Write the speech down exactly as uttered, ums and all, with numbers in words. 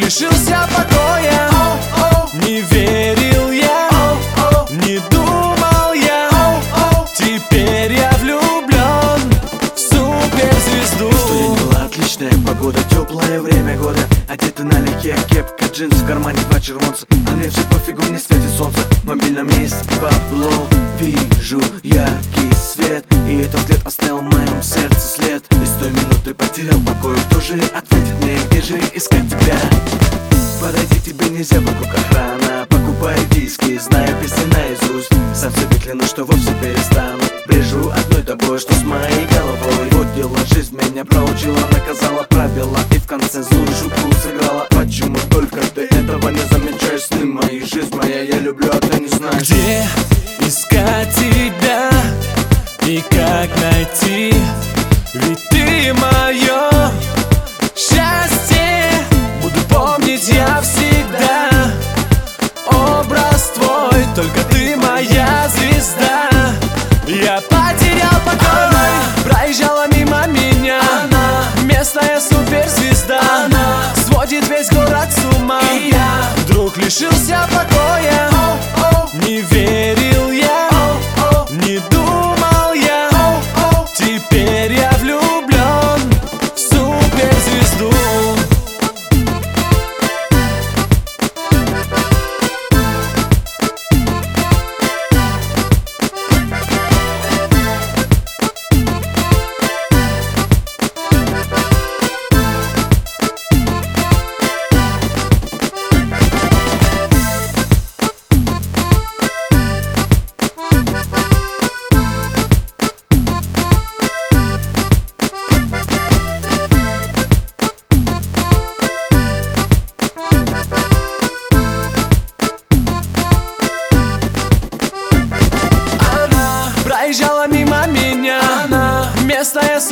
лишился покоя. Не верил я, не думал я, теперь я влюблен в суперзвезду. День была отличная погода, теплое время года. Одеты налегке, кепка, джинс, в кармане два червонца. А мне все пофигу, не светит солнце. В мобильном есть бабло. Вижу яркий свет, и этот взгляд оставил в моем сердце след. И с той минуты потерял покой. Кто же ответит мне, где же искать тебя? Подойти к тебе нельзя, вокруг охрана. Покупаю диски, знаю песни наизусть. Сам себе клянусь, что вовсе перестану. Брежу одной тобой, что с моей головой. Вот дела, жизнь меня проучила, наказала, правила, и в конце злую шутку сыграла. Почему только ты этого не замечаешь? Сны мои, жизнь моя, я люблю, а ты не знаешь. Где искать тебя и как найти? Ведь ты мое счастье. Буду помнить я всегда образ твой, только ты моя звезда. Я потерял покой, проезжала мимо меня. Она, местная суперзвезда. Она сводит весь город с ума. И я вдруг лишился покоя. Не верю.